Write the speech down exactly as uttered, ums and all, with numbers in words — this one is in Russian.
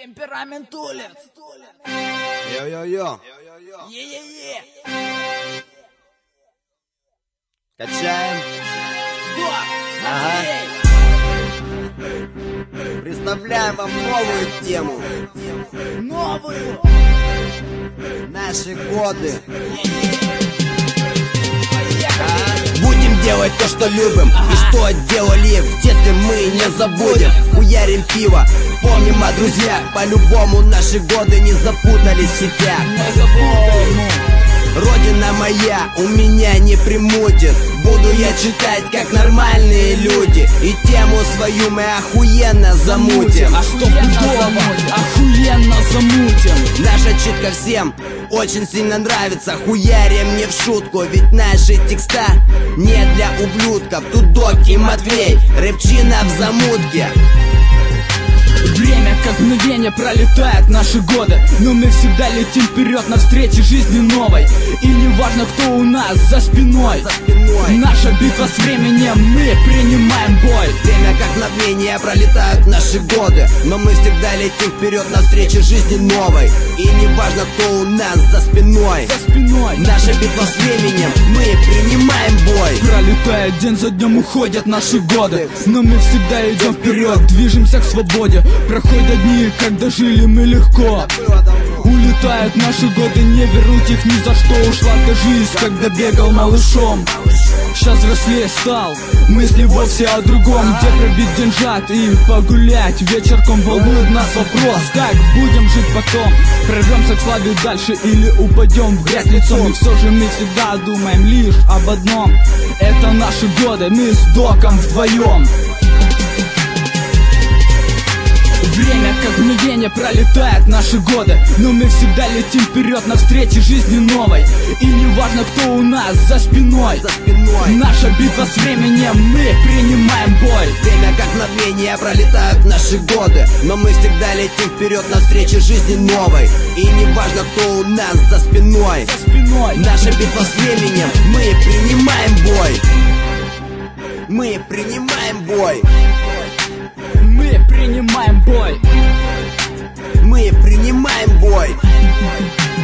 Темперамент улиц. Йо-йо-йо. Е-е-е. Качаем. Да, Ага. Матвей. Представляем вам новую тему. Новую. Наши годы. Поехали. Будем делать то, что любим, и что делали в детстве, мы не забудем. Хуярим пиво, помним о друзьях. По-любому наши годы не запутались в сетях. Не забудем. Родина моя у меня не примутит. Буду я читать, как нормальные люди, и тему свою мы охуенно замутим. А что пудово? Охуенно замутим. Наша читка всем очень сильно нравится. Хуярим не в шутку, ведь наши текста не для ублюдков. Тут Док и Матвей, рэпчина в замутке. Время как мгновение пролетает наши годы, но мы всегда летим вперед навстречу жизни новой. И не важно, кто у нас за спиной, За спиной наша битва с временем, мы принимаем бой. время как мгновение пролетают наши годы, но мы всегда летим вперед навстречу жизни новой. И не важно, кто у нас за спиной, За спиной наша битва с временем, мы принимаем бой. пролетает день за днем, уходят наши годы, но мы всегда идем вперед, движемся к свободе. Проходят дни, когда жили мы легко. Улетают наши годы, не вернуть их ни за что. Ушла та жизнь, когда бегал малышом. Сейчас взрослее стал, мысли вовсе о другом. Где пробить деньжат и погулять вечерком. Волнует нас вопрос, как будем жить потом. Прорвемся к славе дальше или упадем в грязь лицом. И все же мы всегда думаем лишь об одном. Это наши годы, мы с Доком вдвоем. Время как мгновение пролетает наши годы, но мы всегда летим вперед навстречу жизни новой. И не важно, кто у нас за спиной, За спиной наша битва с временем, мы принимаем бой. время как мгновение пролетают наши годы, но мы всегда летим вперед навстречу жизни новой. И не важно, кто у нас за спиной, За спиной наша битва с временем, мы принимаем бой. Мы принимаем бой. мы принимаем бой. Мы принимаем бой.